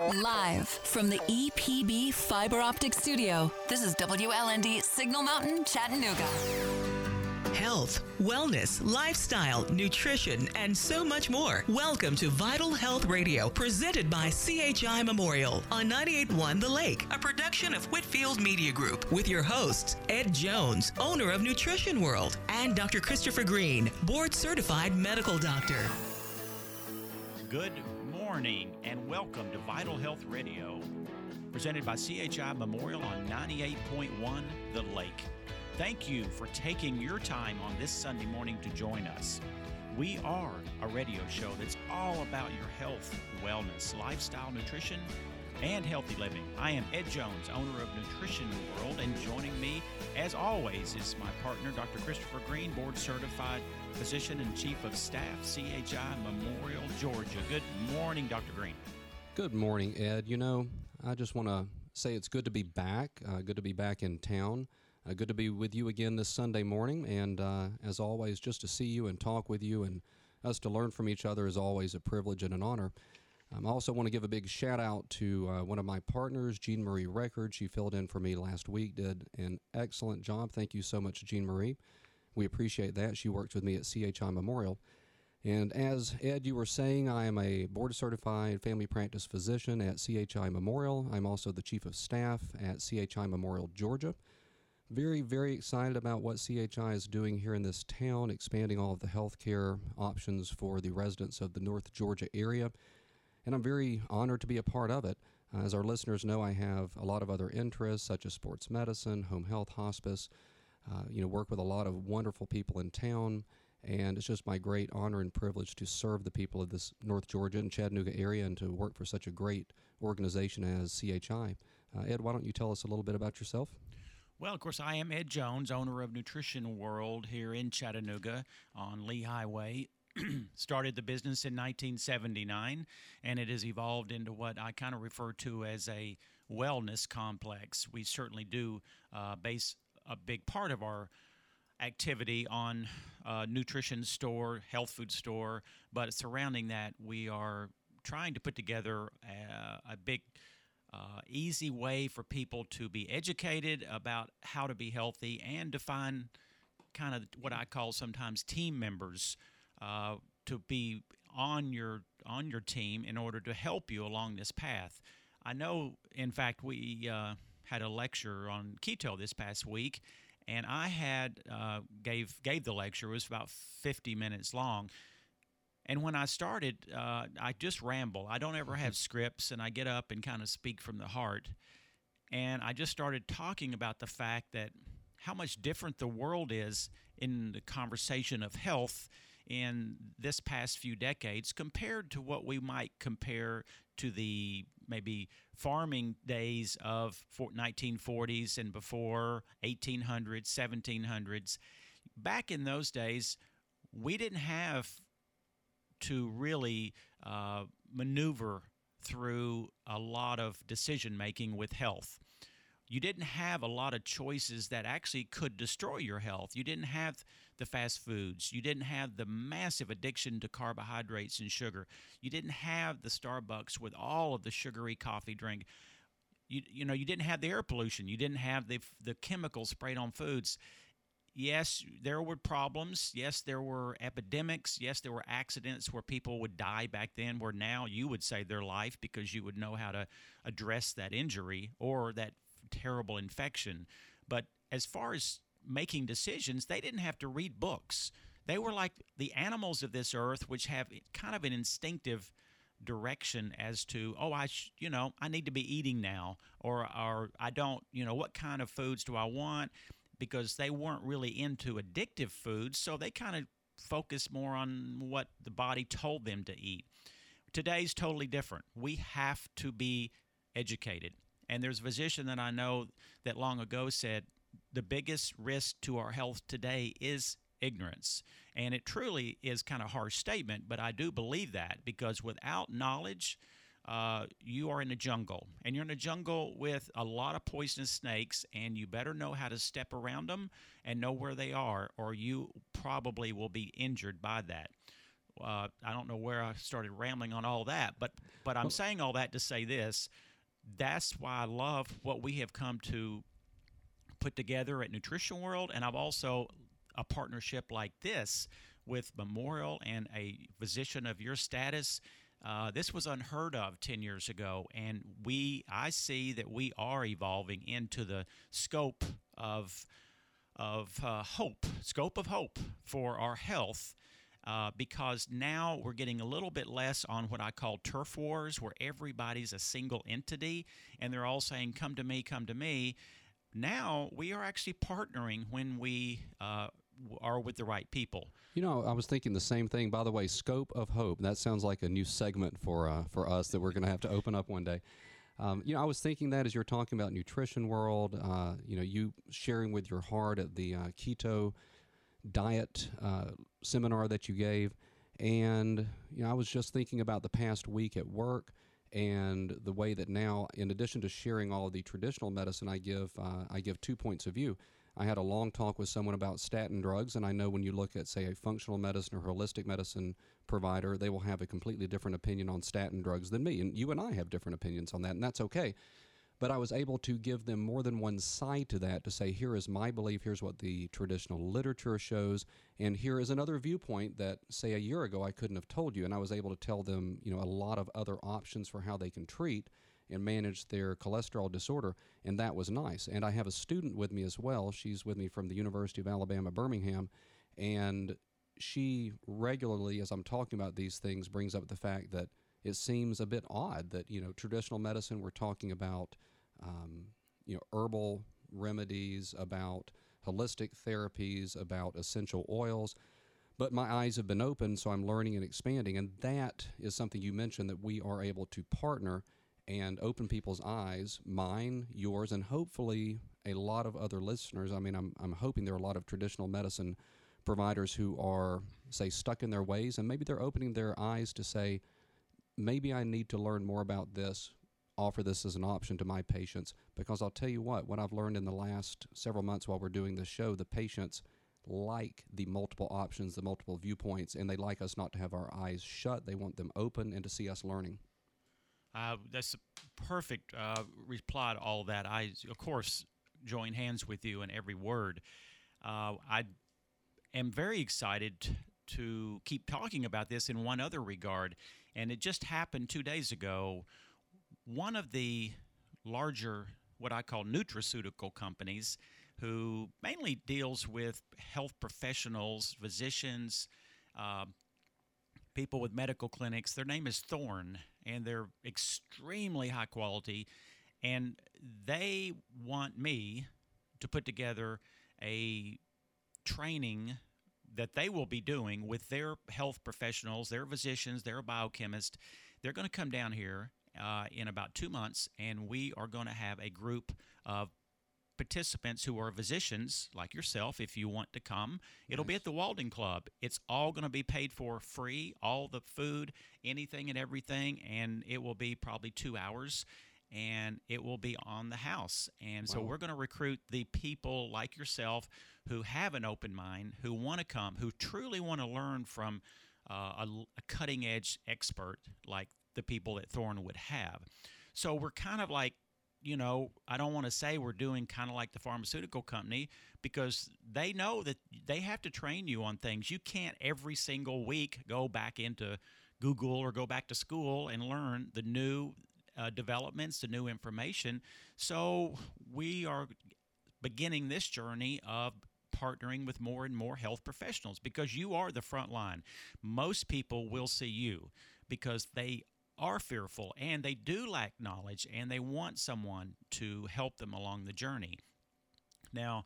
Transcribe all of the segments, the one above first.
Live from the EPB Fiber Optic Studio, this is WLND Signal Mountain, Chattanooga. Health, wellness, lifestyle, nutrition, and so much more. Welcome to Vital Health Radio, presented by CHI Memorial on 98.1 The Lake, a production of Whitfield Media Group, with your hosts, Ed Jones, owner of Nutrition World, and Dr. Christopher Green, board-certified medical doctor. Good morning and welcome to Vital Health Radio, presented by CHI Memorial on 98.1 The Lake. Thank you for taking your time on this Sunday morning to join us. We are a radio show that's all about your health, wellness, lifestyle, nutrition, and healthy living. I am Ed Jones, owner of Nutrition World, and joining me, as always, is my partner, Dr. Christopher Green, board-certified physician and chief of staff, CHI Memorial, Georgia. Good morning, Dr. Green. Good morning, Ed. You know, I just want to say it's good to be back, in town. Good to be with you again this Sunday morning, and as always, just to see you and talk with you and us to learn from each other is always a privilege and an honor. I also want to give a big shout out to one of my partners, Jean Marie Record. She filled in for me last week, did an excellent job. Thank you so much, Jean Marie. We appreciate that. She works with me at CHI Memorial. And as Ed, you were saying, I am a board-certified family practice physician at CHI Memorial. I'm also the chief of staff at CHI Memorial, Georgia. Very, very excited about what CHI is doing here in this town, expanding all of the healthcare options for the residents of the North Georgia area. And I'm very honored to be a part of it. As our listeners know, I have a lot of other interests, such as sports medicine, home health, hospice, work with a lot of wonderful people in town. And it's just my great honor and privilege to serve the people of this North Georgia and Chattanooga area and to work for such a great organization as CHI. Ed, why don't you tell us a little bit about yourself? Well, of course, I am Ed Jones, owner of Nutrition World here in Chattanooga on Lee Highway. Started the business in 1979, and it has evolved into what I kind of refer to as a wellness complex. We certainly do base a big part of our activity on nutrition store, health food store, but surrounding that, we are trying to put together a big easy way for people to be educated about how to be healthy and to find kind of what I call sometimes team members to be on your team in order to help you along this path. I know, in fact, we had a lecture on keto this past week, and I had gave the lecture. It was about 50 minutes long. And when I started, I just ramble. I don't ever have scripts, and I get up and kind of speak from the heart. And I just started talking about the fact that how much different the world is in the conversation of health in this past few decades compared to what we might compare to the maybe farming days of 1940s and before, 1800s, 1700s. Back in those days, we didn't have to really maneuver through a lot of decision-making with health. You didn't have a lot of choices that actually could destroy your health. You didn't have the fast foods. You didn't have the massive addiction to carbohydrates and sugar. You didn't have the Starbucks with all of the sugary coffee drink. You didn't have the air pollution. You didn't have the chemicals sprayed on foods. Yes, there were problems. Yes, there were epidemics. Yes, there were accidents where people would die back then, where now you would save their life because you would know how to address that injury or that terrible infection. But as far as making decisions, they didn't have to read books. They were like the animals of this earth, which have kind of an instinctive direction as to, I need to be eating now, or I don't, what kind of foods do I want? Because they weren't really into addictive foods, so they kind of focused more on what the body told them to eat. Today's totally different. We have to be educated. And there's a physician that I know that long ago said, the biggest risk to our health today is ignorance. And it truly is kind of a harsh statement, but I do believe that, because without knowledge, you are in a jungle, and you're in a jungle with a lot of poisonous snakes, and you better know how to step around them and know where they are, or you probably will be injured by that. I don't know where I started rambling on all that, but I'm saying all that to say this. That's why I love what we have come to put together at Nutrition World, and I've also a partnership like this with Memorial and a physician of your status. This was unheard of 10 years ago, and I see that we are evolving into the scope of hope for our health. Because now we're getting a little bit less on what I call turf wars, where everybody's a single entity, and they're all saying, come to me, come to me. Now we are actually partnering when we are with the right people. You know, I was thinking the same thing. By the way, Scope of Hope. That sounds like a new segment for us that we're going to have to open up one day. I was thinking that as you're talking about Nutrition World, you sharing with your heart at the keto diet seminar that you gave, and I was just thinking about the past week at work and the way that now, in addition to sharing all of the traditional medicine I give 2 points of view. I had a long talk with someone about statin drugs, and I know when you look at, say, a functional medicine or holistic medicine provider, they will have a completely different opinion on statin drugs than me, and you and I have different opinions on that, and that's okay. But I was able to give them more than one side to that, to say, here is my belief, here's what the traditional literature shows, and here is another viewpoint that, say, a year ago I couldn't have told you. And I was able to tell them, a lot of other options for how they can treat and manage their cholesterol disorder, and that was nice. And I have a student with me as well. She's with me from the University of Alabama, Birmingham, and she regularly, as I'm talking about these things, brings up the fact that it seems a bit odd that, traditional medicine, we're talking about herbal remedies, about holistic therapies, about essential oils. But my eyes have been opened, so I'm learning and expanding. And that is something you mentioned, that we are able to partner and open people's eyes, mine, yours, and hopefully a lot of other listeners. I mean, I'm hoping there are a lot of traditional medicine providers who are, say, stuck in their ways, and maybe they're opening their eyes to say, maybe I need to learn more about this, offer this as an option to my patients. Because I'll tell you what I've learned in the last several months while we're doing this show, the patients like the multiple options, the multiple viewpoints, and they like us not to have our eyes shut. They want them open and to see us learning. That's a perfect reply to all that. I, of course, join hands with you in every word. I am very excited to keep talking about this in one other regard, and it just happened 2 days ago. One of the larger, what I call nutraceutical companies, who mainly deals with health professionals, physicians, people with medical clinics. Their name is Thorne, and they're extremely high quality, and they want me to put together a training that they will be doing with their health professionals, their physicians, their biochemists. They're going to come down here in about 2 months, and we are going to have a group of participants who are physicians like yourself. If you want to come, it'll be at the Walden Club. It's all going to be paid for free, all the food, anything and everything, and it will be probably 2 hours, and it will be on the house. And so we're going to recruit the people like yourself who have an open mind, who want to come, who truly want to learn from a cutting-edge expert like the people that Thorne would have. So we're kind of like, I don't want to say we're doing kind of like the pharmaceutical company, because they know that they have to train you on things. You can't every single week go back into Google or go back to school and learn the new developments, the new information. So we are beginning this journey of partnering with more and more health professionals, because you are the front line. Most people will see you because they are fearful and they do lack knowledge, and they want someone to help them along the journey. Now,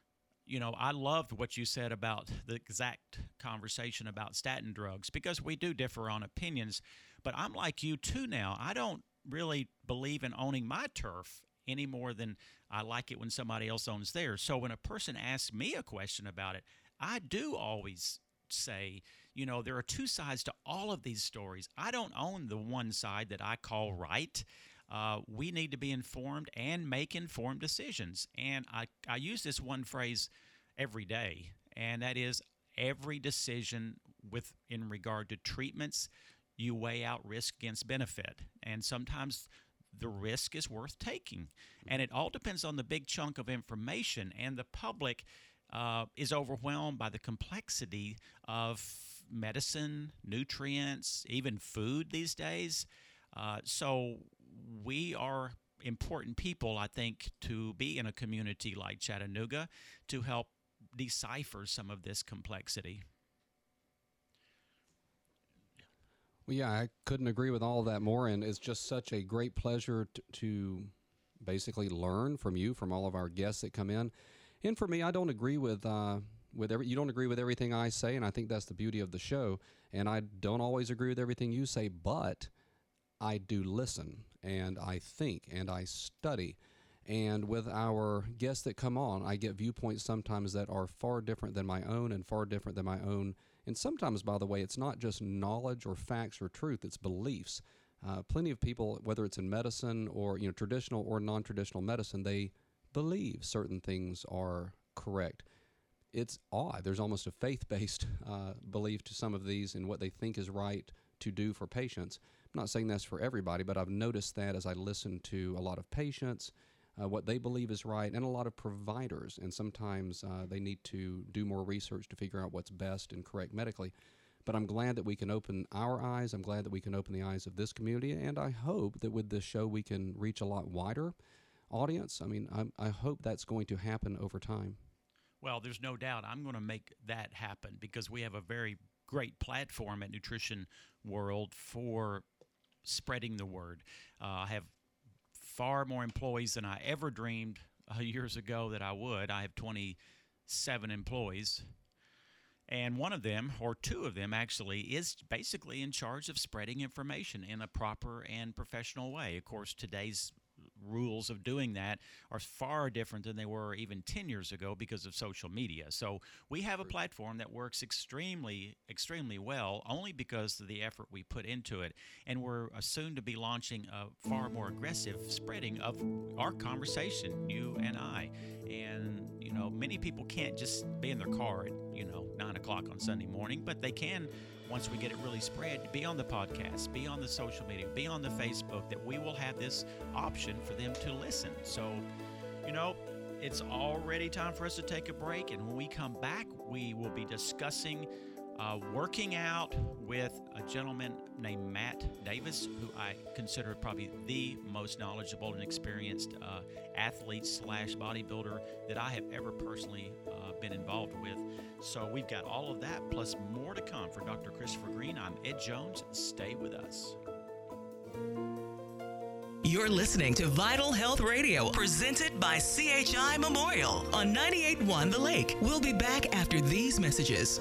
I loved what you said about the exact conversation about statin drugs, because we do differ on opinions, but I'm like you too now. I don't really believe in owning my turf any more than I like it when somebody else owns theirs. So when a person asks me a question about it, I do always say, there are two sides to all of these stories. I don't own the one side that I call right. We need to be informed and make informed decisions. And I use this one phrase every day, and that is, every decision in regard to treatments, you weigh out risk against benefit, and sometimes the risk is worth taking. And it all depends on the big chunk of information, and the public is overwhelmed by the complexity of medicine, nutrients, even food these days. So we are important people, I think, to be in a community like Chattanooga to help decipher some of this complexity. Well, yeah, I couldn't agree with all of that more, and it's just such a great pleasure to basically learn from you, from all of our guests that come in. And for me, I don't agree with you don't agree with everything I say, and I think that's the beauty of the show. And I don't always agree with everything you say, but I do listen, and I think, and I study. And with our guests that come on, I get viewpoints sometimes that are far different than my own and far different than my own. And sometimes, by the way, it's not just knowledge or facts or truth, it's beliefs. Plenty of people, whether it's in medicine or traditional or non-traditional medicine, they believe certain things are correct. It's odd. There's almost a faith-based belief to some of these in what they think is right to do for patients. I'm not saying that's for everybody, but I've noticed that as I listen to a lot of patients, what they believe is right, and a lot of providers. And sometimes they need to do more research to figure out what's best and correct medically. But I'm glad that we can open our eyes. I'm glad that we can open the eyes of this community. And I hope that with this show we can reach a lot wider audience. I mean, I hope that's going to happen over time. Well, there's no doubt I'm going to make that happen because we have a very great platform at Nutrition World for spreading the word. I have far more employees than I ever dreamed years ago that I would. I have 27 employees, and one of them, or two of them actually, is basically in charge of spreading information in a proper and professional way. Of course, today's rules of doing that are far different than they were even 10 years ago because of social media. So we have a platform that works extremely, extremely well only because of the effort we put into it. And we're soon to be launching a far more aggressive spreading of our conversation, you and I. And, many people can't just be in their car at, 9 o'clock on Sunday morning, but they can, once we get it really spread, be on the podcast, be on the social media, be on the Facebook, that we will have this option for them to listen. So, it's already time for us to take a break. And when we come back, we will be discussing working out with a gentleman named Matt Davis, who I consider probably the most knowledgeable and experienced athlete / bodybuilder that I have ever personally been involved with. So we've got all of that plus more to come. For Dr. Christopher Green, I'm Ed Jones. Stay with us. You're listening to Vital Health Radio, presented by CHI Memorial on 98.1 The Lake. We'll be back after these messages.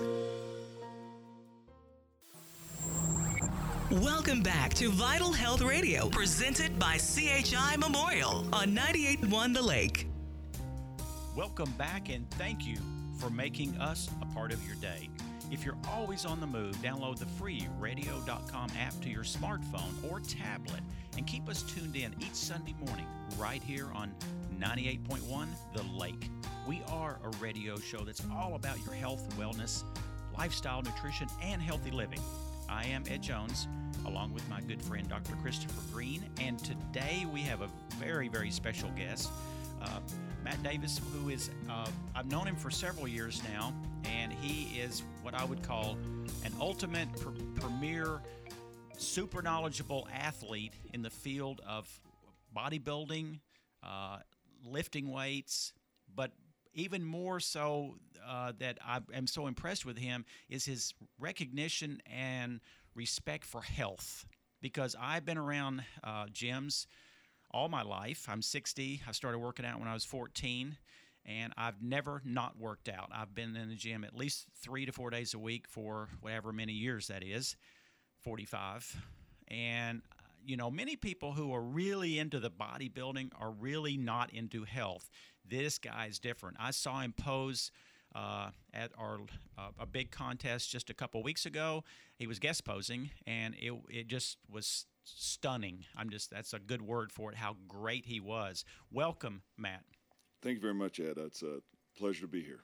Welcome back to Vital Health Radio, presented by CHI Memorial on 98.1 The Lake. Welcome back, and thank you for making us a part of your day. If you're always on the move, download the free radio.com app to your smartphone or tablet and keep us tuned in each Sunday morning right here on 98.1 The Lake. We are a radio show that's all about your health, wellness, lifestyle, nutrition, and healthy living. I am Ed Jones, along with my good friend Dr. Christopher Green, and today we have a very, very special guest, Matt Davis, who is, I've known him for several years now, and he is what I would call an ultimate premier, super knowledgeable athlete in the field of bodybuilding, lifting weights, but even more so that I am so impressed with him is his recognition and respect for health, because I've been around gyms all my life. I'm 60. I started working out when I was 14, and I've never not worked out. I've been in the gym at least 3 to 4 days a week for whatever many years that is, 45. And, many people who are really into the bodybuilding are really not into health. This guy's different. I saw him pose at a big contest just a couple weeks ago. He was guest posing, and it just was stunning. That's a good word for it, how great he was. Welcome, Matt. Thank you very much, Ed. It's a pleasure to be here.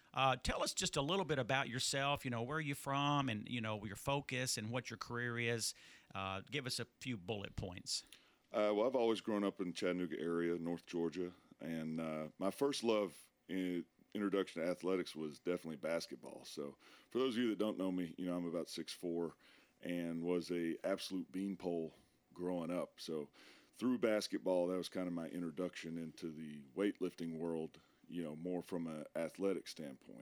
Tell us just a little bit about yourself, where are you from and, your focus and what your career is. Give us a few bullet points. Well, I've always grown up in Chattanooga area, North Georgia, and my first love in introduction to athletics was definitely basketball. So for those of you that don't know me, I'm about 6'4", and was a absolute beanpole growing up. So through basketball, that was kind of my introduction into the weightlifting world, more from an athletic standpoint.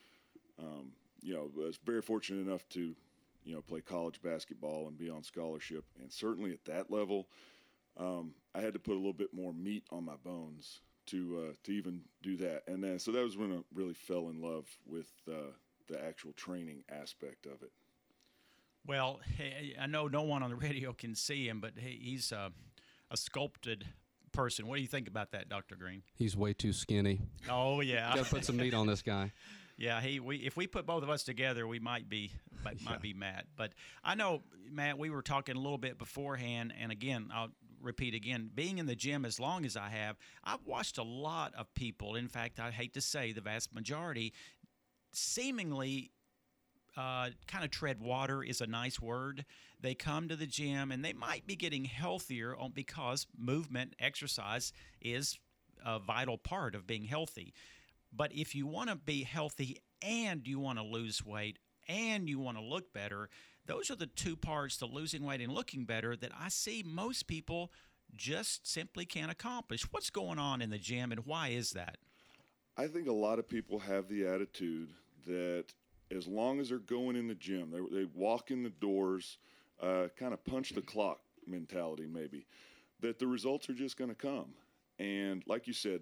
I was very fortunate enough to, play college basketball and be on scholarship. And certainly at that level, I had to put a little bit more meat on my bones to even do that. And then, so that was when I really fell in love with the actual training aspect of it. Well, hey, I know no one on the radio can see him, but he's a sculpted person. What do you think about that, Dr. Green? He's way too skinny. Oh, yeah. Got to put some meat on this guy. Yeah, if we put both of us together, we might be Matt. But I know, Matt, we were talking a little bit beforehand, and again, I'll repeat again, being in the gym as long as I have, I've watched a lot of people. In fact, I hate to say the vast majority, seemingly kind of tread water is a nice word. They come to the gym and they might be getting healthier because movement, exercise is a vital part of being healthy. But if you want to be healthy and you want to lose weight and you want to look better, those are the two parts, the losing weight and looking better, that I see most people just simply can't accomplish. What's going on in the gym and why is that? I think a lot of people have the attitude that as long as they're going in the gym, they walk in the doors, kind of punch the clock mentality maybe, that the results are just going to come. And like you said,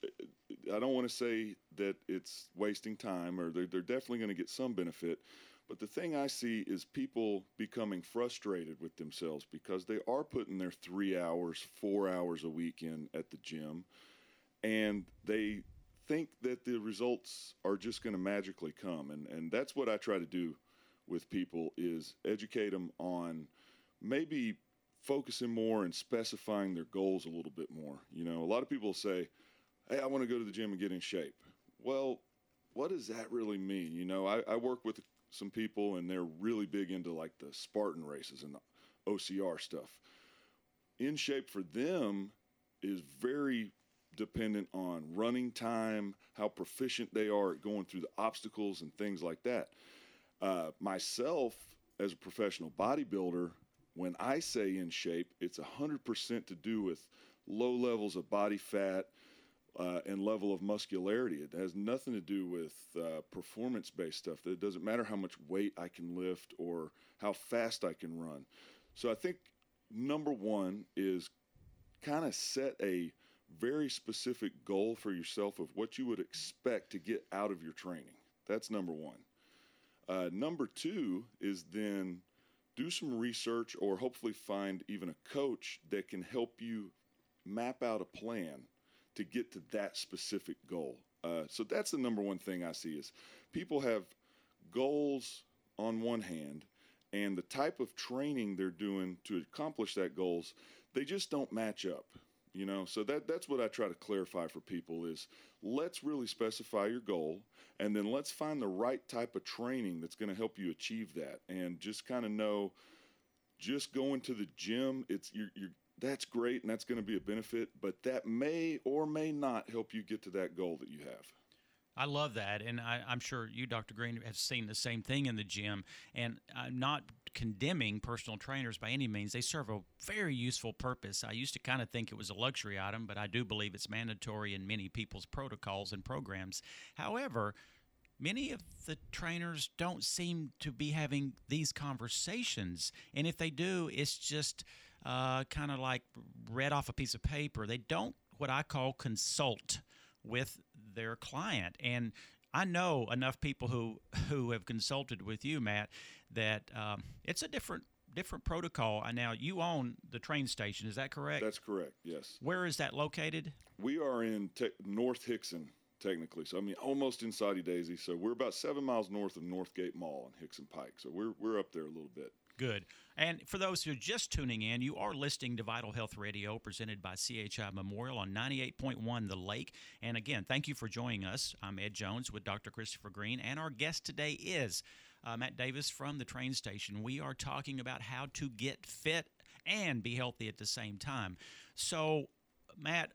I don't want to say that it's wasting time, or they're definitely going to get some benefit. But the thing I see is people becoming frustrated with themselves because they are putting their 3 hours, 4 hours a week in at the gym, and they think that the results are just going to magically come. And that's what I try to do with people, is educate them on maybe focusing more and specifying their goals a little bit more. A lot of people say, hey, I want to go to the gym and get in shape. Well, what does that really mean? I work with some people and they're really big into like the Spartan races and the OCR stuff. In shape for them is very dependent on running time, how proficient they are at going through the obstacles and things like that. Myself, as a professional bodybuilder, when I say in shape, it's 100% to do with low levels of body fat and level of muscularity. It has nothing to do with performance-based stuff. It doesn't matter how much weight I can lift or how fast I can run. So I think number one is kind of set a very specific goal for yourself of what you would expect to get out of your training. That's number one. Number two is then do some research, or hopefully find even a coach that can help you map out a plan to get to that specific goal. So that's the number one thing I see, is people have goals on one hand, and the type of training they're doing to accomplish that goals, they just don't match up. So that's what I try to clarify for people, is let's really specify your goal, and then let's find the right type of training that's going to help you achieve that. And just kind of know, just going to the gym, that's great and that's going to be a benefit, but that may or may not help you get to that goal that you have. I love that, and I'm sure you, Dr. Green, have seen the same thing in the gym. And I'm not condemning personal trainers by any means. They serve a very useful purpose. I used to kind of think it was a luxury item, but I do believe it's mandatory in many people's protocols and programs. However, many of the trainers don't seem to be having these conversations, and if they do, it's just kind of like read off a piece of paper. They don't, what I call, consult with their client. And I know enough people who have consulted with you, Matt, that it's a different protocol. Now, you own the train station, is that correct? That's correct, yes. Where is that located? We are in North Hickson, technically. So, almost inside Daisy. So we're about 7 miles north of Northgate Mall on Hickson Pike. So we're up there a little bit. Good. And for those who are just tuning in, you are listening to Vital Health Radio presented by CHI Memorial on 98.1 The Lake. And again, thank you for joining us. I'm Ed Jones with Dr. Christopher Green, and our guest today is Matt Davis from the train station. We are talking about how to get fit and be healthy at the same time. So, Matt,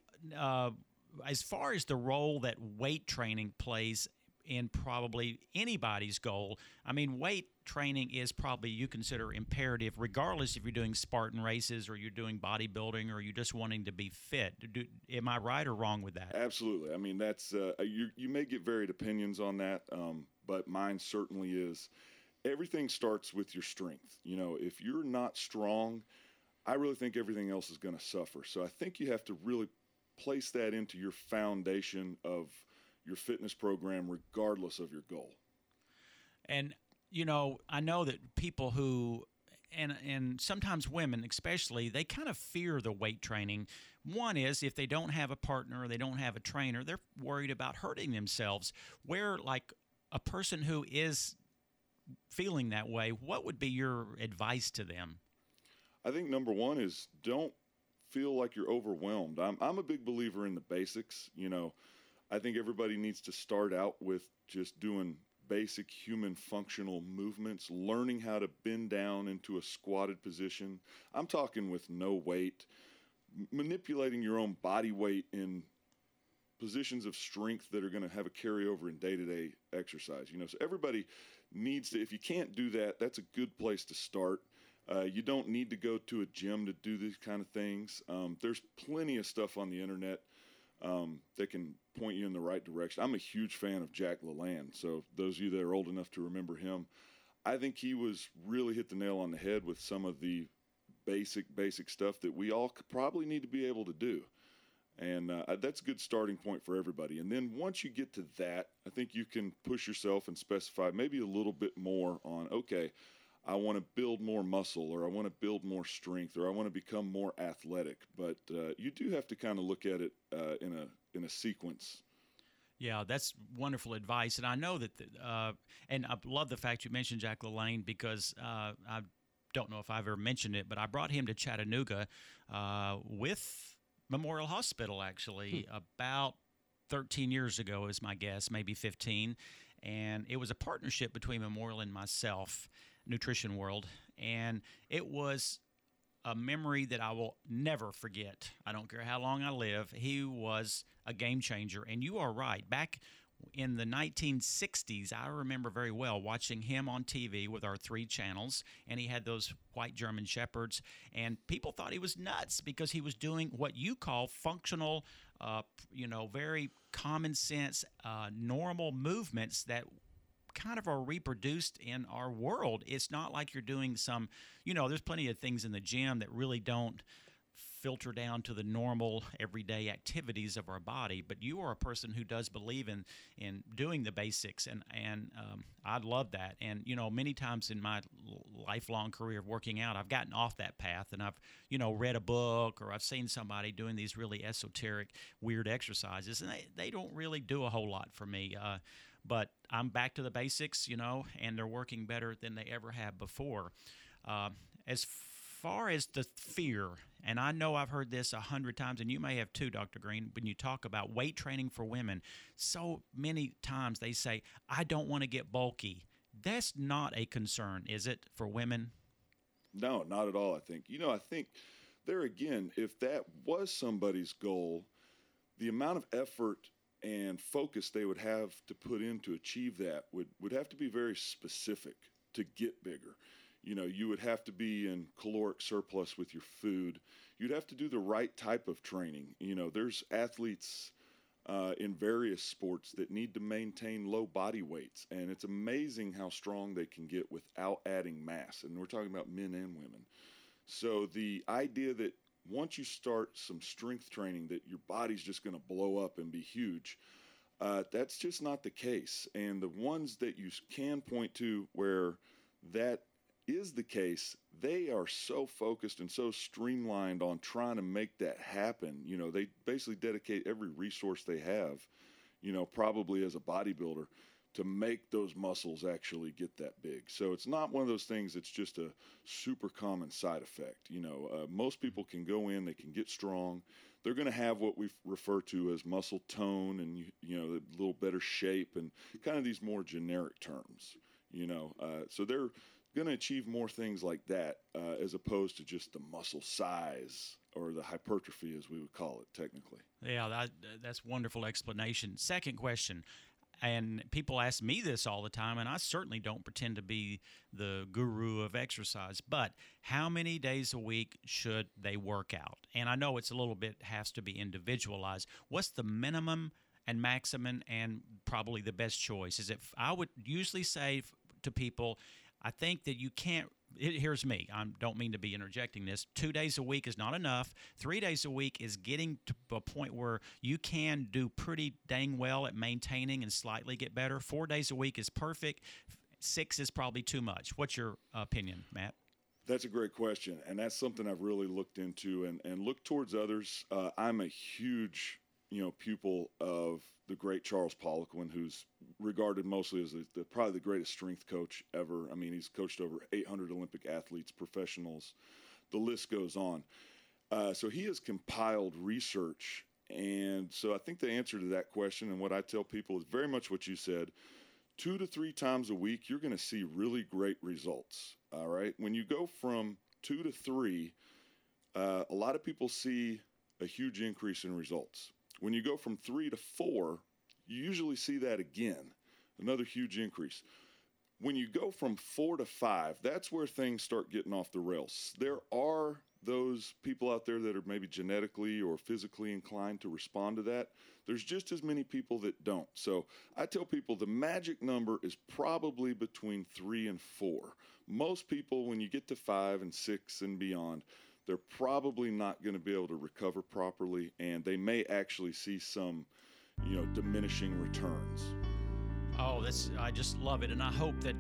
as far as the role that weight training plays in probably anybody's goal, I mean, weight training is probably you consider imperative regardless if you're doing Spartan races or you're doing bodybuilding or you're just wanting to be fit. Am I right or wrong with that? Absolutely. I mean, that's you may get varied opinions on that, but mine certainly is. Everything starts with your strength. You know, if you're not strong, I really think everything else is going to suffer. So I think you have to really place that into your foundation of your fitness program regardless of your goal. And you know, I know that people who, and sometimes women especially, they kind of fear the weight training. One is if they don't have a partner or they don't have a trainer, they're worried about hurting themselves. Where, like, a person who is feeling that way, what would be your advice to them? I think number one is don't feel like you're overwhelmed. I'm a big believer in the basics. You know, I think everybody needs to start out with just doing basic human functional movements, learning how to bend down into a squatted position. I'm talking with no weight, manipulating your own body weight in positions of strength that are going to have a carryover in day-to-day exercise. You know, so everybody needs to, if you can't do that, that's a good place to start. You don't need to go to a gym to do these kind of things. There's plenty of stuff on the internet that can point you in the right direction. I'm a huge fan of Jack LaLanne, so those of you that are old enough to remember him, I think he was really hit the nail on the head with some of the basic stuff that we all probably need to be able to do. And that's a good starting point for everybody. And then once you get to that, I think you can push yourself and specify maybe a little bit more on, okay, I want to build more muscle, or I want to build more strength, or I want to become more athletic. But you do have to kind of look at it in a sequence. Yeah, that's wonderful advice. And I know that, and I love the fact you mentioned Jack LaLanne, because I don't know if I've ever mentioned it, but I brought him to Chattanooga with Memorial Hospital, actually, about 13 years ago is my guess, maybe 15. And it was a partnership between Memorial and myself, Nutrition World, and it was a memory that I will never forget. I don't care how long I live. He was a game changer, and you are right. Back in the 1960s, I remember very well watching him on TV with our 3 channels, and he had those white German Shepherds, and people thought he was nuts because he was doing what you call functional, very common sense, normal movements that kind of are reproduced in our world. It's not like you're doing some, there's plenty of things in the gym that really don't filter down to the normal everyday activities of our body, but you are a person who does believe in doing the basics, and I love that. And many times in my lifelong career of working out, I've gotten off that path, and I've read a book, or I've seen somebody doing these really esoteric, weird exercises, and they don't really do a whole lot for me. But I'm back to the basics, and they're working better than they ever have before. As far as the fear, and I know I've heard this 100 times, and you may have too, Dr. Green, when you talk about weight training for women, so many times they say, I don't want to get bulky. That's not a concern, is it, for women? No, not at all, I think. I think there again, if that was somebody's goal, the amount of effort and focus they would have to put in to achieve that would have to be very specific to get bigger. You would have to be in caloric surplus with your food. You'd have to do the right type of training. There's athletes in various sports that need to maintain low body weights, and it's amazing how strong they can get without adding mass. And we're talking about men and women. So the idea that once you start some strength training that your body's just going to blow up and be huge, that's just not the case. And the ones that you can point to where that is the case, they are so focused and so streamlined on trying to make that happen. They basically dedicate every resource they have, probably as a bodybuilder, to make those muscles actually get that big. So it's not one of those things that's just a super common side effect. Most people can go in, they can get strong. They're going to have what we refer to as muscle tone and, a little better shape and kind of these more generic terms, So they're going to achieve more things like that as opposed to just the muscle size or the hypertrophy, as we would call it technically. Yeah, that's wonderful explanation. Second question. And people ask me this all the time, and I certainly don't pretend to be the guru of exercise, but how many days a week should they work out? And I know it's a little bit has to be individualized. What's the minimum and maximum and probably the best choice? I would usually say to people, I think that you can't. Here's me. I don't mean to be interjecting this. 2 days a week is not enough. 3 days a week is getting to a point where you can do pretty dang well at maintaining and slightly get better. 4 days a week is perfect. 6 is probably too much. What's your opinion, Matt? That's a great question, and that's something I've really looked into and looked towards others. I'm a huge pupil of the great Charles Poliquin, who's regarded mostly as probably the greatest strength coach ever. I mean, he's coached over 800 Olympic athletes, professionals. The list goes on. So he has compiled research. And so I think the answer to that question and what I tell people is very much what you said. 2 to 3 times a week, you're going to see really great results. All right. When you go from 2 to 3, a lot of people see a huge increase in results. When you go from 3 to 4, you usually see that again, another huge increase. When you go from 4 to 5, that's where things start getting off the rails. There are those people out there that are maybe genetically or physically inclined to respond to that. There's just as many people that don't. So I tell people the magic number is probably between 3 and 4. Most people, when you get to 5 and 6 and beyond, they're probably not going to be able to recover properly, and they may actually see some, diminishing returns. Oh, I just love it, and I hope that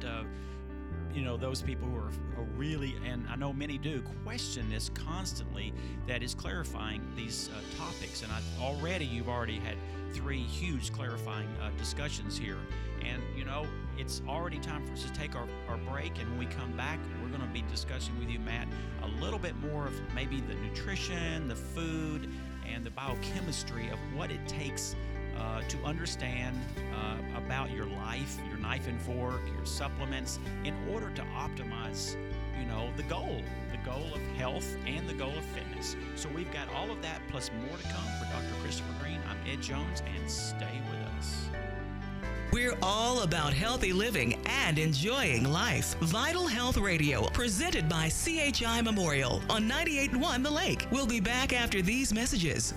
those people who are really, and I know many do, question this constantly, that is clarifying these topics. And you've already had 3 huge clarifying discussions here. And, it's already time for us to take our break. And when we come back, we're going to be discussing with you, Matt, a little bit more of maybe the nutrition, the food, and the biochemistry of what it takes to understand about your life, your knife and fork, your supplements, in order to optimize, the goal of health and the goal of fitness. So we've got all of that plus more to come. For Dr. Christopher Green, I'm Ed Jones, and stay with us. We're all about healthy living and enjoying life. Vital Health Radio, presented by CHI Memorial on 98.1 The Lake. We'll be back after these messages.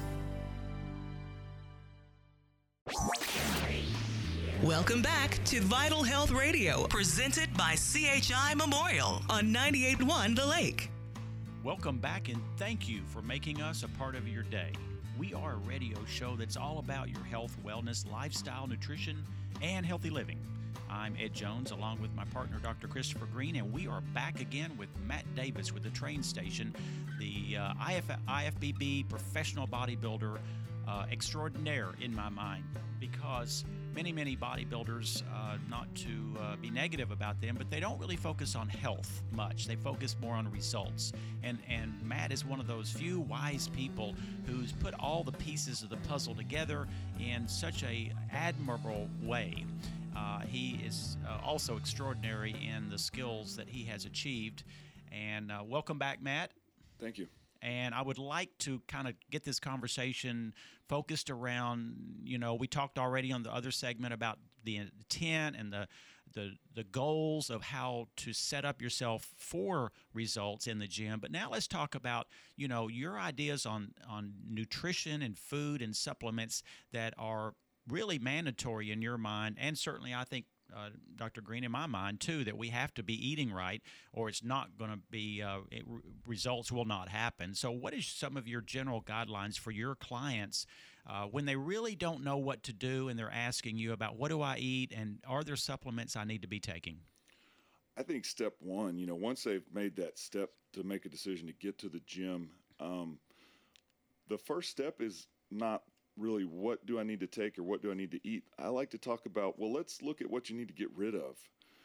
Welcome back to Vital Health Radio, presented by CHI Memorial on 98.1 The Lake. Welcome back, and thank you for making us a part of your day. We are a radio show that's all about your health, wellness, lifestyle, nutrition, and healthy living. I'm Ed Jones, along with my partner, Dr. Christopher Green, and we are back again with Matt Davis with the Train Station, the IFBB professional bodybuilder extraordinaire in my mind, because many bodybuilders, not to be negative about them, but they don't really focus on health much. They focus more on results. And Matt is one of those few wise people who's put all the pieces of the puzzle together in such a admirable way. He is also extraordinary in the skills that he has achieved. And welcome back, Matt. Thank you. And I would like to kind of get this conversation focused around, we talked already on the other segment about the intent and the goals of how to set up yourself for results in the gym. But now let's talk about, your ideas on nutrition and food and supplements that are really mandatory in your mind, and certainly I think Dr. Green, in my mind, too, that we have to be eating right, or it's not going to be, results will not happen. So what is some of your general guidelines for your clients when they really don't know what to do and they're asking you about what do I eat and are there supplements I need to be taking? I think step one, once they've made that step to make a decision to get to the gym, the first step is not really what do I need to take or what do I need to eat. I like to talk about, well, let's look at what you need to get rid of.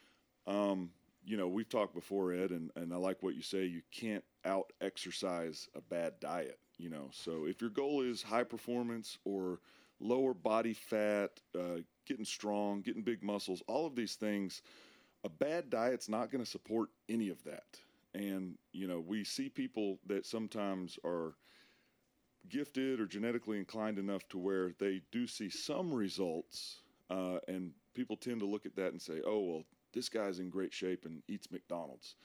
We've talked before, Ed, and I like what you say. You can't out-exercise a bad diet, So if your goal is high performance or lower body fat, getting strong, getting big muscles, all of these things, a bad diet's not going to support any of that. And, we see people that sometimes are gifted or genetically inclined enough to where they do see some results, and people tend to look at that and say, oh, well, this guy's in great shape and eats McDonald's.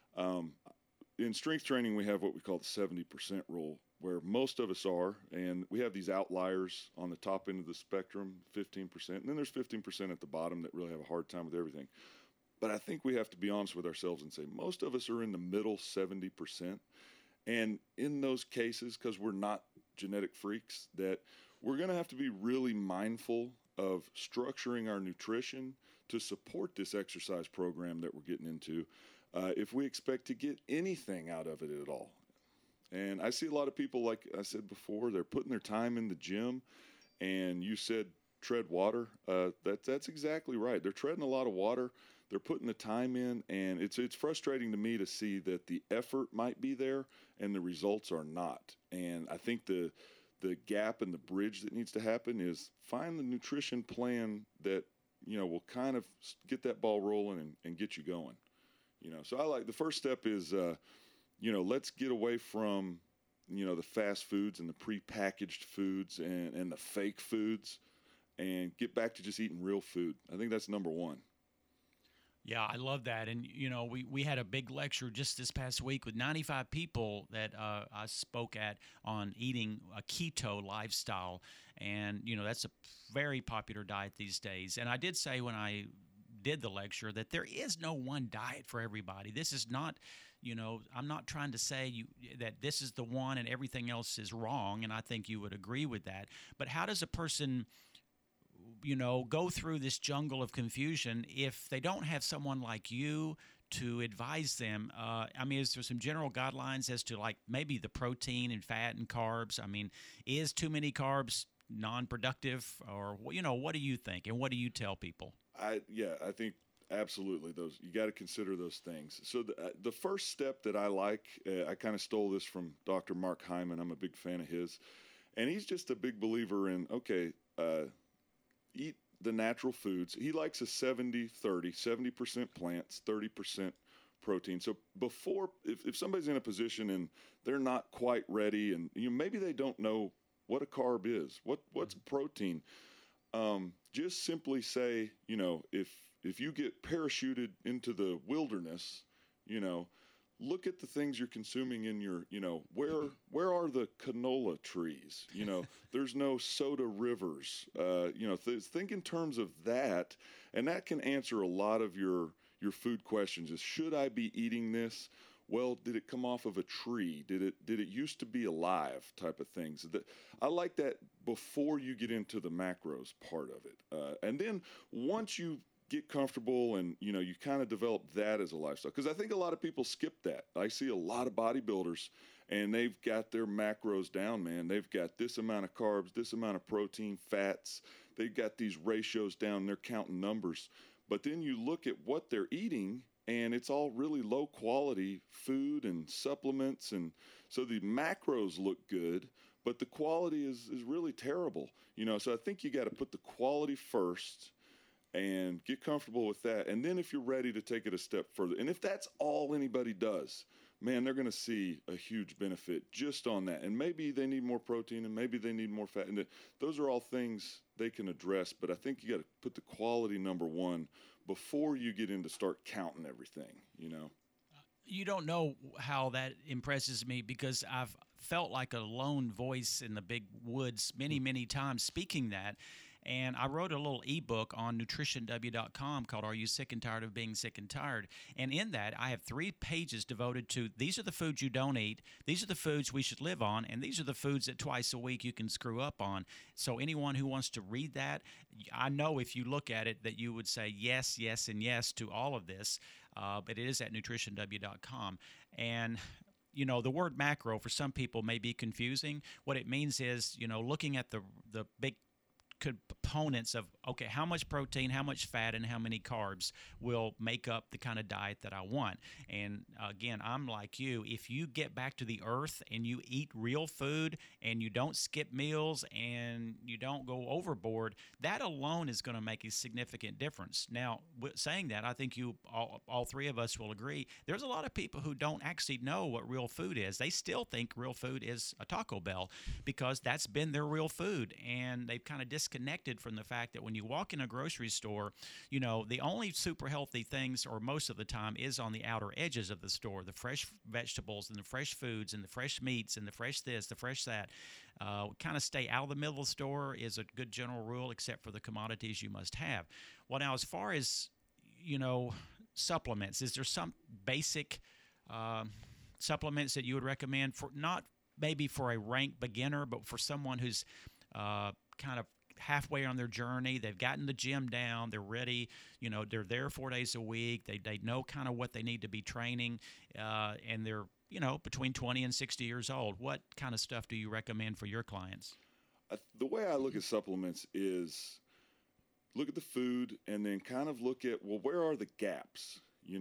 In strength training, we have what we call the 70% rule, where most of us are, and we have these outliers on the top end of the spectrum, 15%, and then there's 15% at the bottom that really have a hard time with everything. But I think we have to be honest with ourselves and say most of us are in the middle 70%. And in those cases, because we're not genetic freaks, that we're going to have to be really mindful of structuring our nutrition to support this exercise program that we're getting into if we expect to get anything out of it at all. And I see a lot of people, like I said before, they're putting their time in the gym, and you said tread water. That's exactly right. They're treading a lot of water. They're putting the time in, and it's frustrating to me to see that the effort might be there and the results are not. And I think the gap and the bridge that needs to happen is find the nutrition plan that will kind of get that ball rolling and get you going. So I like the first step is let's get away from the fast foods and the prepackaged foods and the fake foods, and get back to just eating real food. I think that's number one. Yeah, I love that. And, we had a big lecture just this past week with 95 people that I spoke at on eating a keto lifestyle. And, that's a very popular diet these days. And I did say when I did the lecture that there is no one diet for everybody. This is not, I'm not trying to say that this is the one and everything else is wrong. And I think you would agree with that. But how does a person go through this jungle of confusion if they don't have someone like you to advise them? Is there some general guidelines as to like maybe the protein and fat and carbs? Is too many carbs non-productive, or what do you think, and what do you tell people? I think absolutely those, you got to consider those things. So the first step that I like, I kind of stole this from Dr. Mark Hyman. I'm a big fan of his, and he's just a big believer in eat the natural foods. He likes a 70-30, 70% plants, 30% protein. So before, if somebody's in a position and they're not quite ready, and maybe they don't know what a carb is, what's protein, just simply say, if you get parachuted into the wilderness, look at the things you're consuming in your, where are the canola trees? There's no soda rivers. Think in terms of that, and that can answer a lot of your food questions. Is should I be eating this? Well, did it come off of a tree? Did it used to be alive? Type of things. I like that before you get into the macros part of it, and then once you get comfortable and you kind of develop that as a lifestyle, because I think a lot of people skip that. I see a lot of bodybuilders and they've got their macros down, man. They've got this amount of carbs, this amount of protein, fats. They've got these ratios down. They're counting numbers. But then you look at what they're eating, and it's all really low quality food and supplements, and so the macros look good, but the quality is really terrible. So I think you got to put the quality first and get comfortable with that. And then if you're ready to take it a step further, and if that's all anybody does, man, they're going to see a huge benefit just on that. And maybe they need more protein, and maybe they need more fat. And those are all things they can address. But I think you got to put the quality number one before you get into start counting everything, You don't know how that impresses me, because I've felt like a lone voice in the big woods many, many times speaking that. And I wrote a little ebook on nutritionw.com called Are You Sick and Tired of Being Sick and Tired? And in that, I have 3 pages devoted to these are the foods you don't eat, these are the foods we should live on, and these are the foods that twice a week you can screw up on. So anyone who wants to read that, I know if you look at it that you would say yes, yes, and yes to all of this, but it is at nutritionw.com. And the word macro for some people may be confusing. What it means is, looking at the big components of, okay, how much protein, how much fat, and how many carbs will make up the kind of diet that I want. And again, I'm like you. If you get back to the earth and you eat real food and you don't skip meals and you don't go overboard, that alone is going to make a significant difference. Now, saying that, I think all three of us will agree, there's a lot of people who don't actually know what real food is. They still think real food is a Taco Bell because that's been their real food, and they've kind of disconnected from the fact that when you walk in a grocery store, the only super healthy things, or most of the time, is on the outer edges of the store. The fresh vegetables and the fresh foods and the fresh meats and the fresh this, the fresh that. Kind of stay out of the middle of the store is a good general rule, except for the commodities you must have. Well, now, as far as, supplements, is there some basic supplements that you would recommend for, not maybe for a rank beginner, but for someone who's kind of halfway on their journey? They've gotten the gym down, they're ready, they're there 4 days a week, they know kind of what they need to be training, and they're between 20 and 60 years old. What kind of stuff do you recommend for your clients? The way I look at supplements is look at the food and then kind of look at, well, where are the gaps?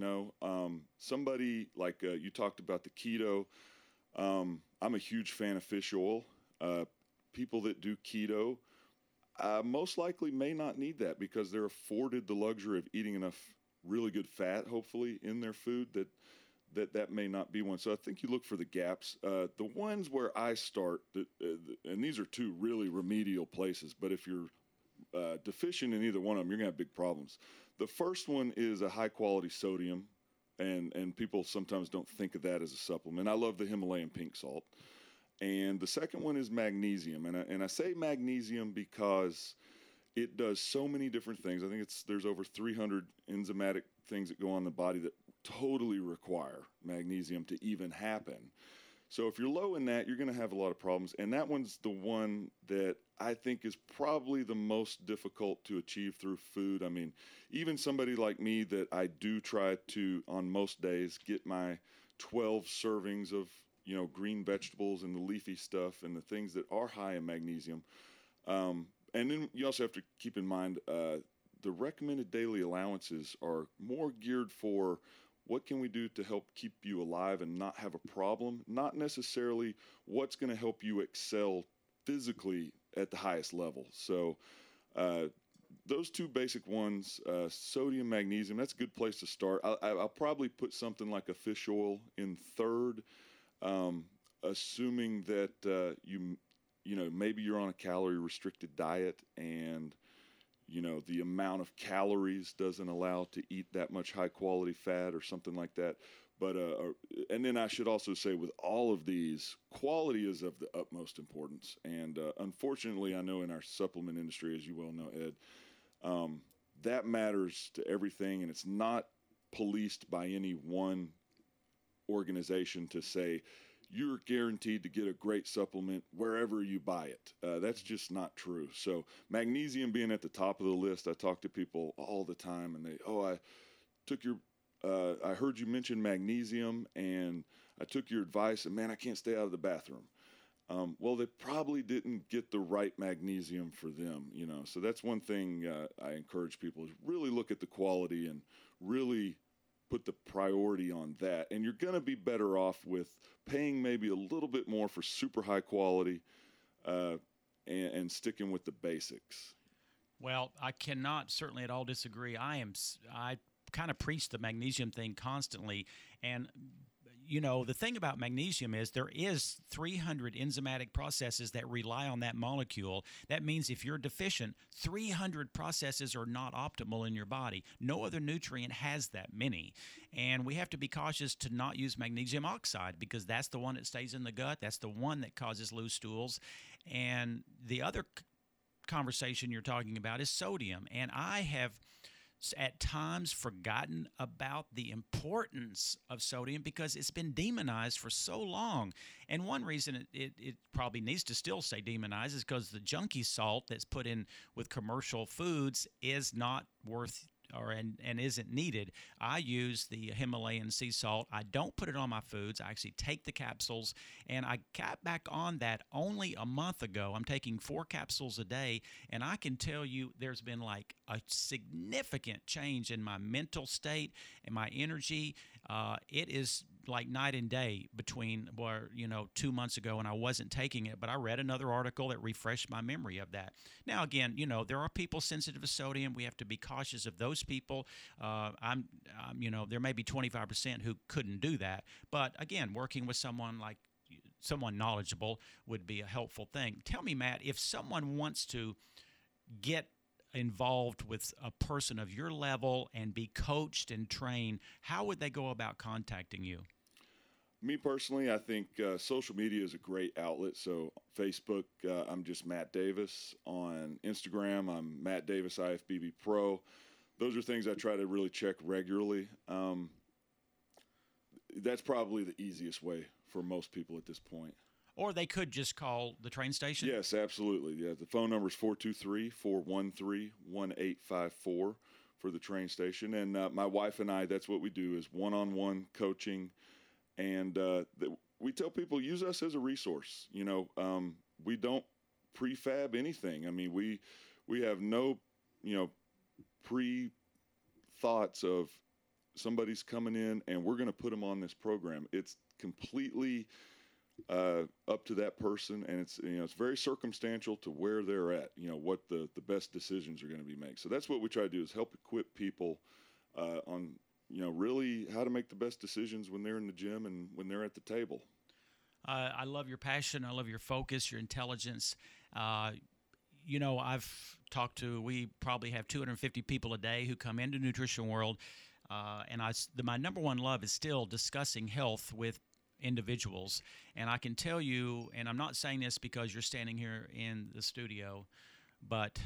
Somebody like you talked about the keto. I'm a huge fan of fish oil. People that do keto most likely may not need that because they're afforded the luxury of eating enough really good fat, hopefully, in their food that may not be one. So I think you look for the gaps. The ones where I start, and these are two really remedial places, but if you're deficient in either one of them, you're going to have big problems. The first one is a high-quality sodium, and people sometimes don't think of that as a supplement. I love the Himalayan pink salt. And the second one is magnesium. And I say magnesium because it does so many different things. I think there's over 300 enzymatic things that go on in the body that totally require magnesium to even happen. So if you're low in that, you're going to have a lot of problems. And that one's the one that I think is probably the most difficult to achieve through food. I mean, even somebody like me that I do try to, on most days, get my 12 servings of green vegetables and the leafy stuff and the things that are high in magnesium. And then you also have to keep in mind the recommended daily allowances are more geared for what can we do to help keep you alive and not have a problem, not necessarily what's going to help you excel physically at the highest level. So those two basic ones, sodium, magnesium, that's a good place to start. I'll probably put something like a fish oil in third. Assuming that maybe you're on a calorie restricted diet and the amount of calories doesn't allow to eat that much high quality fat or something like that. But and then I should also say, with all of these, quality is of the utmost importance. And unfortunately, I know in our supplement industry, as you well know, Ed, that matters to everything, and it's not policed by any one organization to say you're guaranteed to get a great supplement wherever you buy it. That's just not true. So magnesium being at the top of the list, I talk to people all the time, and I heard you mention magnesium, and I took your advice, and man, I can't stay out of the bathroom. Well, they probably didn't get the right magnesium for them, So that's one thing I encourage people is really look at the quality and really put the priority on that. And you're going to be better off with paying maybe a little bit more for super high quality and sticking with the basics. Well, I cannot certainly at all disagree. I kind of preach the magnesium thing constantly. And the thing about magnesium is there is 300 enzymatic processes that rely on that molecule. That means if you're deficient, 300 processes are not optimal in your body. No other nutrient has that many. And we have to be cautious to not use magnesium oxide because that's the one that stays in the gut. That's the one that causes loose stools. And the other conversation you're talking about is sodium. And I have at times forgotten about the importance of sodium because it's been demonized for so long. And one reason it probably needs to still stay demonized is because the junky salt that's put in with commercial foods is not worth and isn't needed. I use the Himalayan sea salt. I don't put it on my foods. I actually take the capsules, and I got back on that only a month ago. I'm taking 4 capsules a day, and I can tell you there's been like a significant change in my mental state and my energy. It is like night and day between 2 months ago when I wasn't taking it, but I read another article that refreshed my memory of that. Now, again, there are people sensitive to sodium. We have to be cautious of those people. There may be 25% who couldn't do that, but again, working with someone knowledgeable would be a helpful thing. Tell me, Matt, if someone wants to get involved with a person of your level and be coached and trained, how would they go about contacting you? Me personally, I think social media is a great outlet. So Facebook, I'm just Matt Davis. On Instagram, I'm Matt Davis IFBB Pro. Those are things I try to really check regularly. That's probably the easiest way for most people at this point. Or they could just call the train station? Yes, absolutely. Yeah, the phone number is 423-413-1854 for the train station. And my wife and I, that's what we do, is one-on-one coaching. And we tell people, use us as a resource. We don't prefab anything. I mean, we have no, pre-thoughts of somebody's coming in and we're going to put them on this program. It's completely up to that person, and it's very circumstantial to where they're at. What the best decisions are going to be made. So that's what we try to do, is help equip people on really how to make the best decisions when they're in the gym and when they're at the table. I love your passion. I love your focus, your intelligence. We probably have 250 people a day who come into Nutrition World, and my number one love is still discussing health with individuals. And I can tell you, and I'm not saying this because you're standing here in the studio, but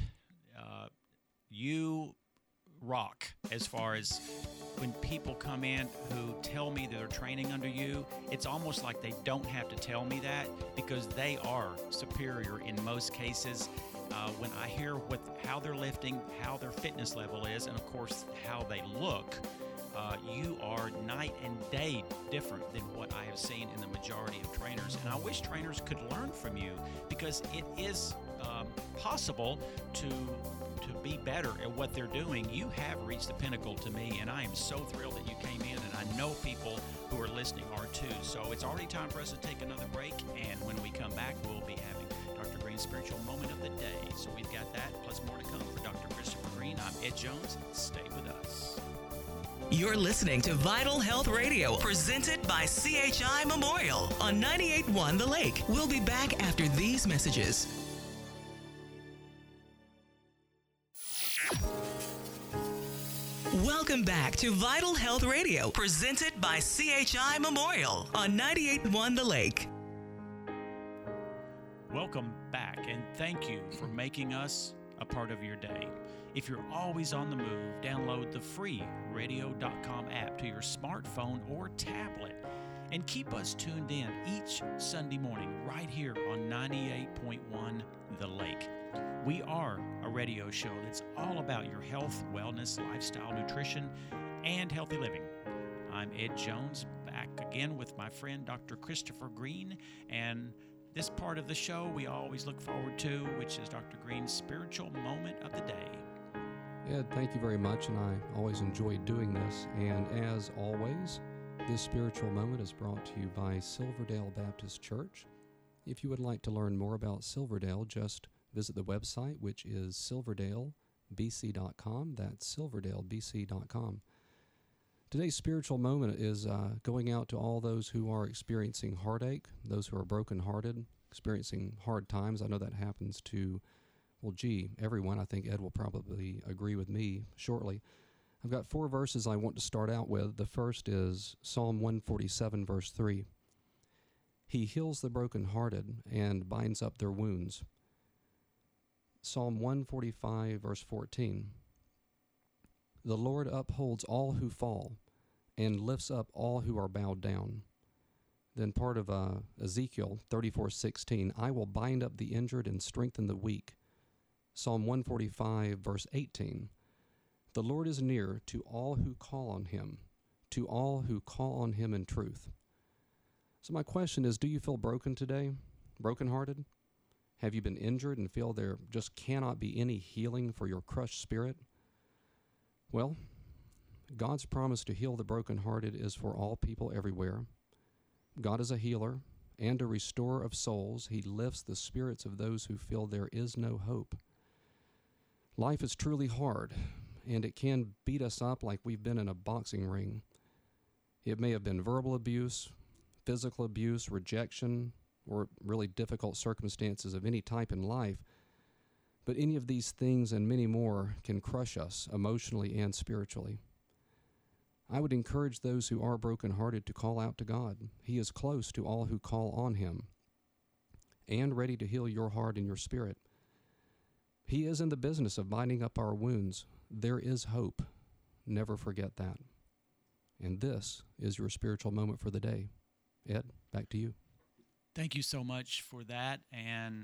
you rock as far as when people come in who tell me they're training under you. It's almost like they don't have to tell me that, because they are superior in most cases. When I hear how they're lifting, how their fitness level is, and of course how they look, you are night and day different than what I have seen in the majority of trainers. And I wish trainers could learn from you, because it is possible to be better at what they're doing. You have reached the pinnacle to me, and I am so thrilled that you came in, and I know people who are listening are too. So it's already time for us to take another break, and when we come back, we'll be having Dr. Green's spiritual moment of the day. So we've got that, plus more to come for Dr. Christopher Green. I'm Ed Jones. Stay with us. You're listening to Vital Health Radio, presented by CHI Memorial on 98.1 The Lake. We'll be back after these messages. Welcome back to Vital Health Radio, presented by CHI Memorial on 98.1 The Lake. Welcome back, and thank you for making us a part of your day. If you're always on the move, download the free radio.com app to your smartphone or tablet, and keep us tuned in each Sunday morning right here on 98.1 The Lake. We are a radio show that's all about your health, wellness, lifestyle, nutrition, and healthy living. I'm Ed Jones, back again with my friend Dr. Christopher Green, and this part of the show we always look forward to, which is Dr. Green's spiritual moment of the day. Ed, thank you very much, and I always enjoy doing this. And as always, this spiritual moment is brought to you by Silverdale Baptist Church. If you would like to learn more about Silverdale, just visit the website, which is silverdalebc.com. That's silverdalebc.com. Today's spiritual moment is going out to all those who are experiencing heartache, those who are brokenhearted, experiencing hard times. I know that happens to, everyone. I think Ed will probably agree with me shortly. I've got 4 verses I want to start out with. The first is Psalm 147, verse 3. He heals the brokenhearted and binds up their wounds. Psalm 145, verse 14. The Lord upholds all who fall and lifts up all who are bowed down. Then part of Ezekiel 34:16. I will bind up the injured and strengthen the weak. Psalm 145, verse 18. The Lord is near to all who call on him, to all who call on him in truth. So my question is, do you feel broken today? Brokenhearted? Have you been injured and feel there just cannot be any healing for your crushed spirit? Well, God's promise to heal the brokenhearted is for all people everywhere. God is a healer and a restorer of souls. He lifts the spirits of those who feel there is no hope. Life is truly hard, and it can beat us up like we've been in a boxing ring. It may have been verbal abuse, physical abuse, rejection, or really difficult circumstances of any type in life. But any of these things and many more can crush us emotionally and spiritually. I would encourage those who are brokenhearted to call out to God. He is close to all who call on him and ready to heal your heart and your spirit. He is in the business of binding up our wounds. There is hope. Never forget that. And this is your spiritual moment for the day. Ed, back to you. Thank you so much for that. And,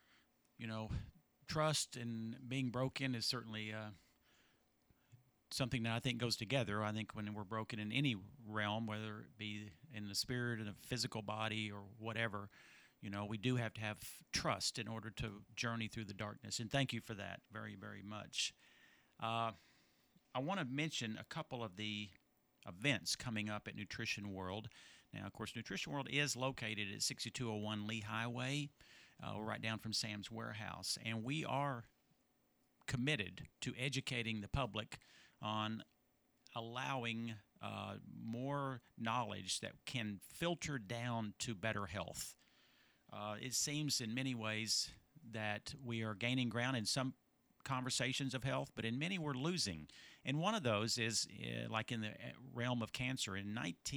trust and being broken is certainly something that I think goes together. I think when we're broken in any realm, whether it be in the spirit, in a physical body, or whatever, we do have to have trust in order to journey through the darkness. And thank you for that very, very much. I want to mention a couple of the events coming up at Nutrition World. Now, of course, Nutrition World is located at 6201 Lee Highway, right down from Sam's Warehouse. And we are committed to educating the public on allowing more knowledge that can filter down to better health. It seems in many ways that we are gaining ground in some conversations of health, but in many we're losing. And one of those is like in the realm of cancer. In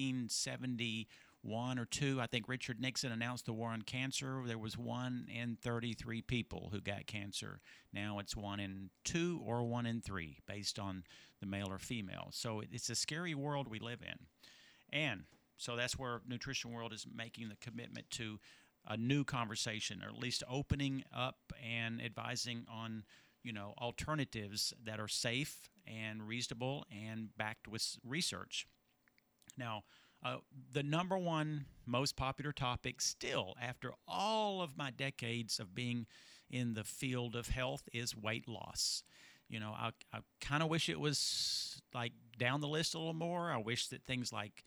1971 or 2, I think Richard Nixon announced the war on cancer. There was 1 in 33 people who got cancer. Now it's 1 in 2 or 1 in 3 based on the male or female. So it's a scary world we live in. And so that's where Nutrition World is making the commitment to a new conversation, or at least opening up and advising on alternatives that are safe and reasonable and backed with research. Now, the number one most popular topic still, after all of my decades of being in the field of health, is weight loss. I kind of wish it was like down the list a little more. I wish that things like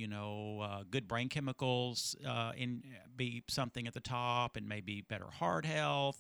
good brain chemicals be something at the top, and maybe better heart health,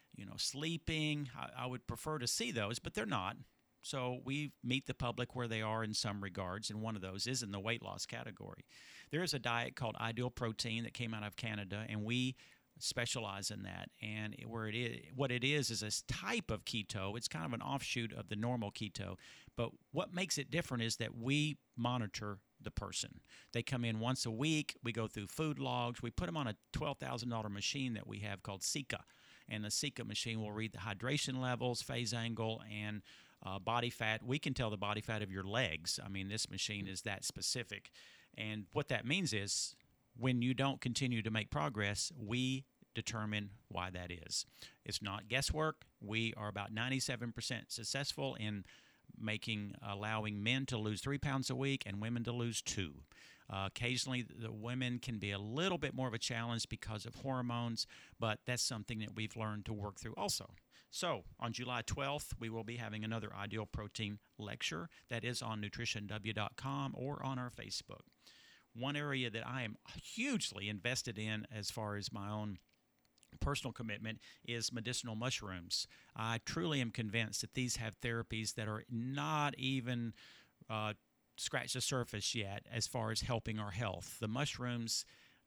sleeping. I would prefer to see those, but they're not. So we meet the public where they are in some regards, and one of those is in the weight loss category. There is a diet called Ideal Protein that came out of Canada, and we specialize in that. And what it is a type of keto. It's kind of an offshoot of the normal keto. But what makes it different is that we monitor the person. They come in once a week. We go through food logs. We put them on a $12,000 machine that we have called Sika. And the Sika machine will read the hydration levels, phase angle, and body fat. We can tell the body fat of your legs. I mean, this machine is that specific. And what that means is when you don't continue to make progress, we determine why that is. It's not guesswork. We are about 97% successful in allowing men to lose 3 pounds a week and women to lose 2. Occasionally, the women can be a little bit more of a challenge because of hormones, but that's something that we've learned to work through also. So, on July 12th, we will be having another Ideal Protein lecture that is on nutritionw.com or on our Facebook. One area that I am hugely invested in as far as my own personal commitment is medicinal mushrooms. I truly am convinced that these have therapies that are not even scratch the surface yet as far as helping our health. The mushrooms,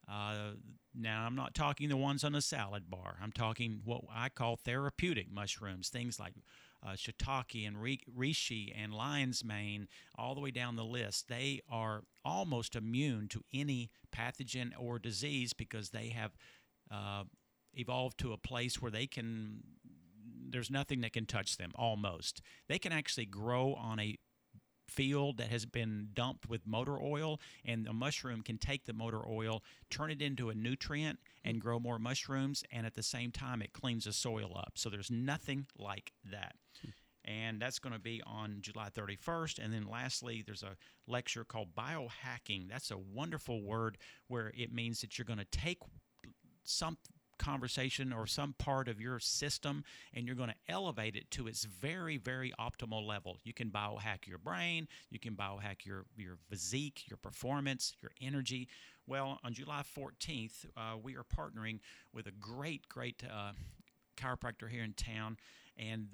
now I'm not talking the ones on the salad bar. I'm talking what I call therapeutic mushrooms, things like shiitake and reishi and lion's mane, all the way down the list. They are almost immune to any pathogen or disease because they have evolved to a place where there's nothing that can touch them, almost. They can actually grow on a field that has been dumped with motor oil, and a mushroom can take the motor oil, turn it into a nutrient, and grow more mushrooms, and at the same time it cleans the soil up. So there's nothing like that. and that's going to be on July 31st. And then lastly, there's a lecture called Biohacking. That's a wonderful word where it means that you're going to take some conversation or some part of your system and you're going to elevate it to its very, very optimal level. You can biohack your brain, you can biohack your physique, your performance, your energy. Well, on July 14th, we are partnering with a great chiropractor here in town, and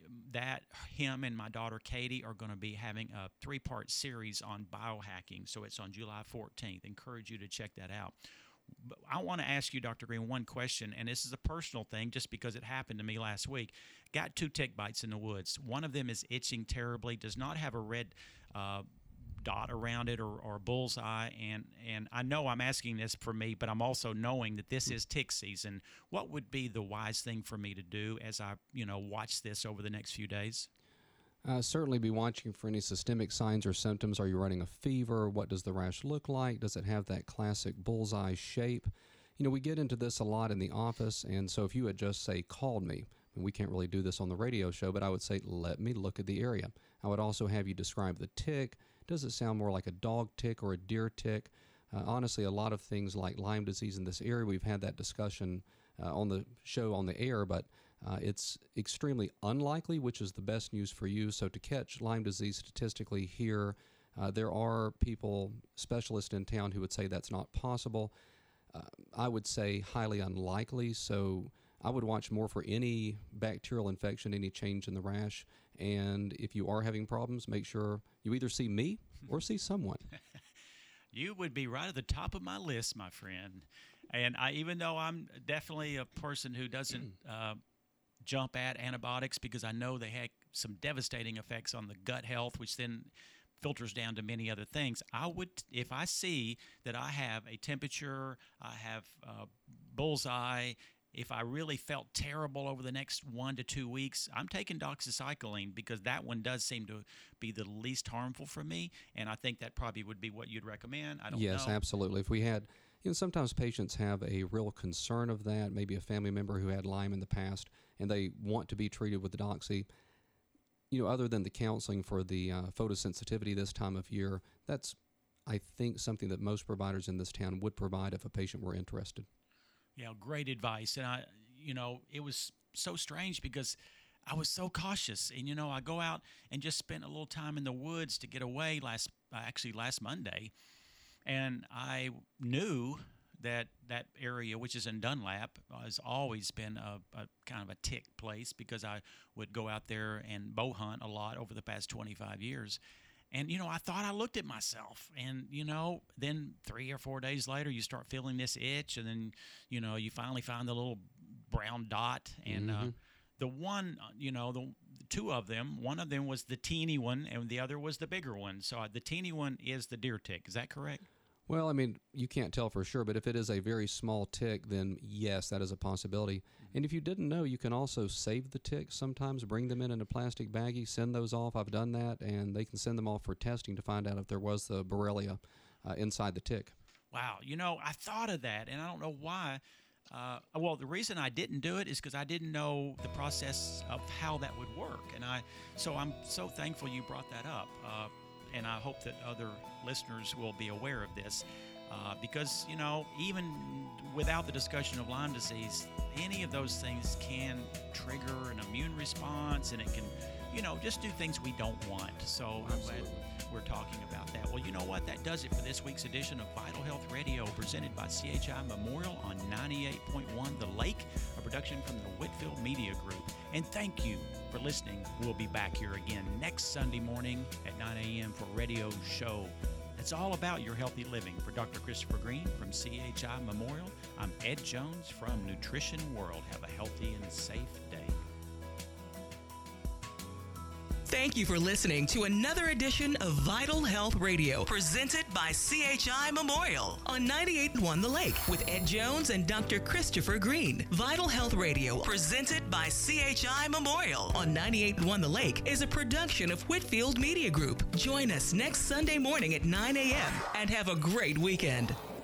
him and my daughter Katie are going to be having a 3-part series on biohacking. So it's on July 14th. Encourage you to check that out. I want to ask you, Dr. Green, one question, and this is a personal thing just because it happened to me last week. Got 2 tick bites in the woods. One of them is itching terribly, does not have a red dot around it or bullseye, and I know I'm asking this for me, but I'm also knowing that this is tick season. What would be the wise thing for me to do as I watch this over the next few days? Certainly be watching for any systemic signs or symptoms. Are you running a fever? What does the rash look like? Does it have that classic bullseye shape? We get into this a lot in the office, and so if you had just, say, called me, and we can't really do this on the radio show, but I would say, let me look at the area. I would also have you describe the tick. Does it sound more like a dog tick or a deer tick? Honestly, a lot of things like Lyme disease in this area, we've had that discussion on the show on the air, but it's extremely unlikely, which is the best news for you. So to catch Lyme disease statistically here, there are people, specialists in town, who would say that's not possible. I would say highly unlikely. So I would watch more for any bacterial infection, any change in the rash. And if you are having problems, make sure you either see me or see someone. You would be right at the top of my list, my friend. And even though I'm definitely a person who doesn't jump at antibiotics because I know they have some devastating effects on the gut health, which then filters down to many other things, I would, if I see that I have a temperature, I have bullseye, if I really felt terrible over the next 1 to 2 weeks, I'm taking doxycycline because that one does seem to be the least harmful for me, and I think that probably would be what you'd recommend. I don't know. Yes, absolutely. If we had, sometimes patients have a real concern of that, maybe a family member who had Lyme in the past, and they want to be treated with the doxy. Other than the counseling for the photosensitivity this time of year, that's, I think, something that most providers in this town would provide if a patient were interested. Yeah, great advice. And it was so strange because I was so cautious. And, I go out and just spent a little time in the woods to get away last Monday. And I knew that area, which is in Dunlap, has always been a kind of a tick place because I would go out there and bow hunt a lot over the past 25 years. And, I thought I looked at myself and, then 3 or 4 days later, you start feeling this itch and then, you finally find the little brown dot. And the one, the 2 of them, one of them was the teeny one and the other was the bigger one. So the teeny one is the deer tick. Is that correct? Well, you can't tell for sure, but if it is a very small tick, then yes, that is a possibility. And if you didn't know, you can also save the ticks sometimes, bring them in a plastic baggie, send those off. I've done that, and they can send them off for testing to find out if there was the Borrelia inside the tick. Wow. I thought of that, and I don't know why. Well, the reason I didn't do it is because I didn't know the process of how that would work. And so I'm so thankful you brought that up. And I hope that other listeners will be aware of this because, even without the discussion of Lyme disease, any of those things can trigger an immune response and it can, just do things we don't want. So I'm glad we're talking about that. Well, you know what? That does it for this week's edition of Vital Health Radio, presented by CHI Memorial on 98.1 The Lake, a production from the Whitfield Media Group. And thank you for listening. We'll be back here again next Sunday morning at 9 a.m. for a radio show that's all about your healthy living. For Dr. Christopher Green from CHI Memorial, I'm Ed Jones from Nutrition World. Have a healthy and safe day. Thank you for listening to another edition of Vital Health Radio, presented by CHI Memorial on 98.1 The Lake with Ed Jones and Dr. Christopher Green. Vital Health Radio, presented by CHI Memorial on 98.1 The Lake, is a production of Whitfield Media Group. Join us next Sunday morning at 9 a.m. and have a great weekend.